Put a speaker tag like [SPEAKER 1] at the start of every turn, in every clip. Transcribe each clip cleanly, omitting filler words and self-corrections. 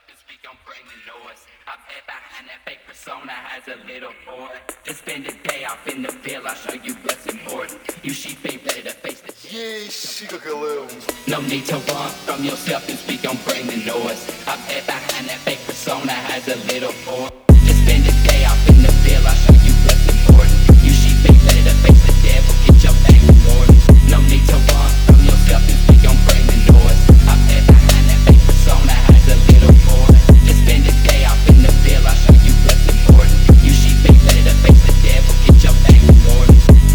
[SPEAKER 1] and speak, I'm bringing noise. I'm head behind that fake persona as a little boy. Just spend a day off in the field, I'll show you what's important. You sheep ain't ready to face the
[SPEAKER 2] Siga galera.
[SPEAKER 1] no need to run from yourself and speak, I'm bringing noise. I'm head behind that fake persona as a little boy. Just spend a day off in the field, I'll show you what's important. You sheep ain't ready to face the devil, get your back rewarded. No need to run from yourself and speak, I'm bringing noise. I'm head behind that fake persona as a little boy. Just spend a day off in the field, I'll show you what's important. You sheep ain't ready to face the devil, get your back rewarded.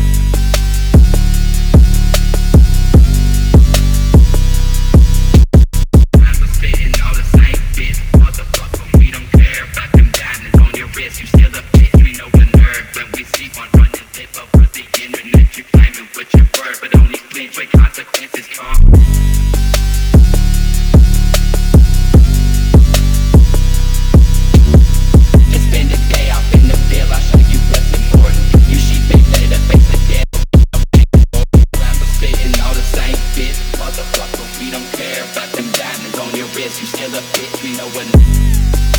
[SPEAKER 1] You still a bitch, we know a nerd. When we see one running lip over the internet, you claiming with your word, but only flinch when consequences come. Just spend a day off in the field, I'll show you what's important. You sheep ain't ready to face the devil. Rappers spitting all the same bits, motherfucker, we don't care about them diamonds on your wrist. You still a bitch, we know a